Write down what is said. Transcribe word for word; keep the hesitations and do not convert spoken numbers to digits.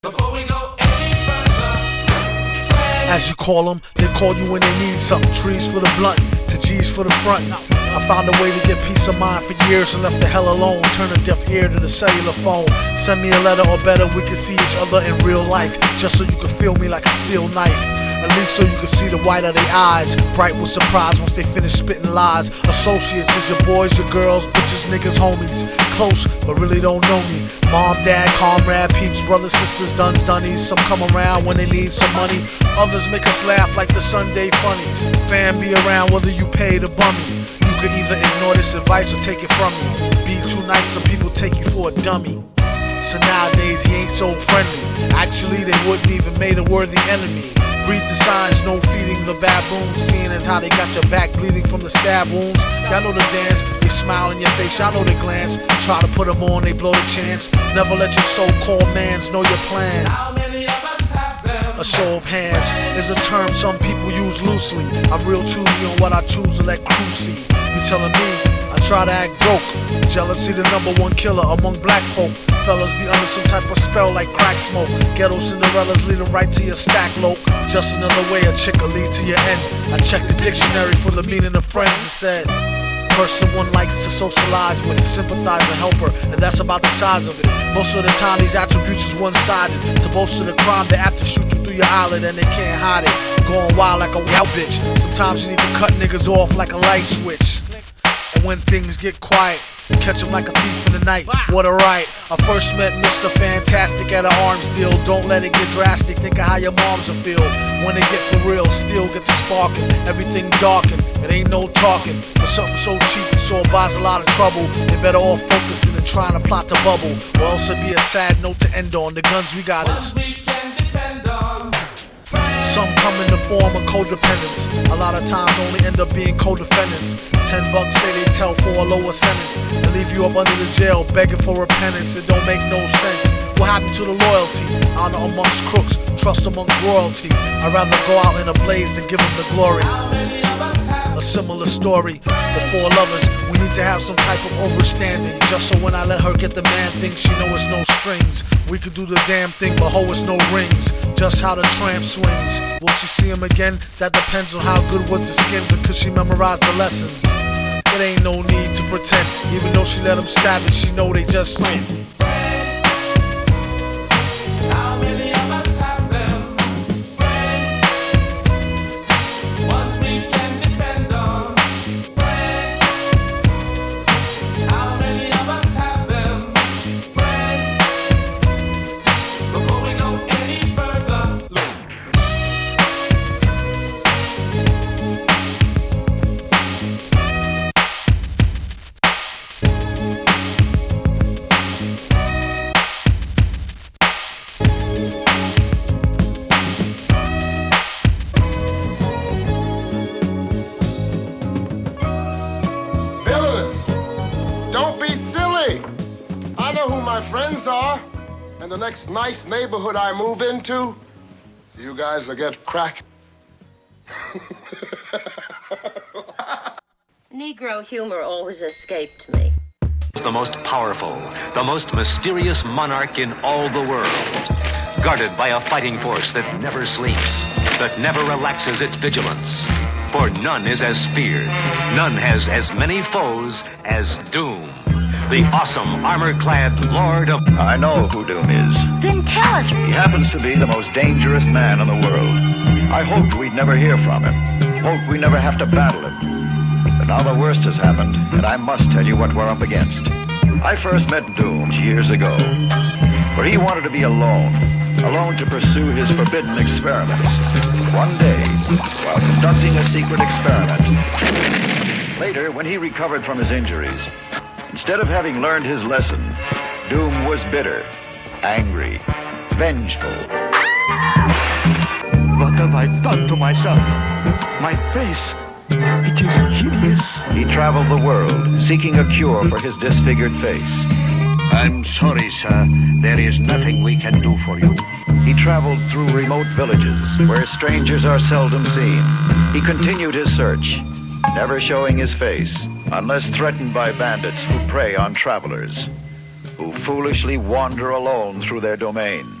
Before we go any further, As you call them, they call you when they need something. Trees for the blunt, to G's for the front. I found a way to get peace of mind for years and left the hell alone. Turn a deaf ear to the cellular phone. Send me a letter or better, we can see each other in real life. Just so you can feel me like a steel knife. At least so you can see the white of their eyes. Bright with surprise once they finish spitting lies. Associates is your boys, your girls, bitches, niggas, homies. Close, but really don't know me. Mom, dad, comrade, peeps, brothers, sisters, duns, dunnies. Some come around when they need some money. Others make us laugh like the Sunday funnies. Fan be around whether you pay the bummy. You could either ignore this advice or take it from me. Be too nice, some people take you for a dummy. So nowadays he ain't so friendly. Actually they wouldn't even made a worthy enemy. Read the signs, no feeding the baboons. Seeing as how they got your back bleeding from the stab wounds. Y'all know the dance, they smile in your face, y'all know the glance. Try to put them on, they blow the chance. Never let your so-called mans know your plans. how many of us have them? A show of hands is a term some people use loosely. I'm real choosy on what I choose to let crew see. You telling me I try to act broke? Jealousy the number one killer among black folk. Fellas be under some type of spell like crack smoke. Ghetto Cinderellas lead them right to your stack loke. Just another way a chick will lead to your end. I checked the dictionary for the meaning of friends. It said person one likes to socialize with, sympathize or help her, and that's about the size of it. Most of the time these attributes is one-sided. To boast of the crime they apt to shoot you through your eyelid and they can't hide it. Going wild like a wild bitch. Sometimes you need to cut niggas off like a light switch. And when things get quiet, catch him like a thief in the night. What a right. I first met Mister Fantastic at an arms deal. Don't let it get drastic. Think of how your moms will feel when they get for real. Still get the sparking. Everything darkened. It ain't no talking. For something so cheap and so it buys a lot of trouble. They better off focusing and trying to plot the bubble. Or else it'd be a sad note to end on. The guns we got is We can depend on. some come in the form of codependence. A lot of times only end up being co-defendants. Ten bucks say they tell for a lower sentence and leave you up under the jail begging for repentance. It don't make no sense. What happened to the loyalty? Honor amongst crooks, trust amongst royalty. I'd rather go out in a blaze than give them the glory. How many of us have A similar story. The four lovers, we need to have some type of overstanding. Just so when I let her get the man thing, she know it's no strings. We could do the damn thing, but ho, it's no rings. Just how the tramp swings. Will she see him again? That depends on how good was the skins and could she memorize the lessons. It ain't no need to pretend. Even though she let him stab it, she know they just win. friends? How many of us have them? Friends, ones we can depend on. Friends, how many of us have them? Friends, before we go any further, look. Villains, don't be silly. I know who my friends are, and the next nice neighborhood I move into, you guys will get crack. Negro humor always escaped me. The most powerful, the most mysterious monarch in all the world. Guarded by a fighting force that never sleeps, that never relaxes its vigilance. For none is as feared, none has as many foes as Doom. The awesome, armor-clad Lord of... I know who Doom is. Then tell us. He happens to be the most dangerous man in the world. I hoped we'd never hear from him. Hoped we never have to battle him. But now the worst has happened, and I must tell you what we're up against. I first met Doom years ago, where he wanted to be alone, alone to pursue his forbidden experiments. One day, while conducting a secret experiment, later, when he recovered from his injuries, instead of having learned his lesson, Doom was bitter, angry, vengeful. What have I done to myself? My face, it is hideous. He traveled the world, seeking a cure for his disfigured face. I'm sorry, sir. There is nothing we can do for you. He traveled through remote villages, where strangers are seldom seen. He continued his search, never showing his face, unless threatened by bandits who prey on travelers, who foolishly wander alone through their domain.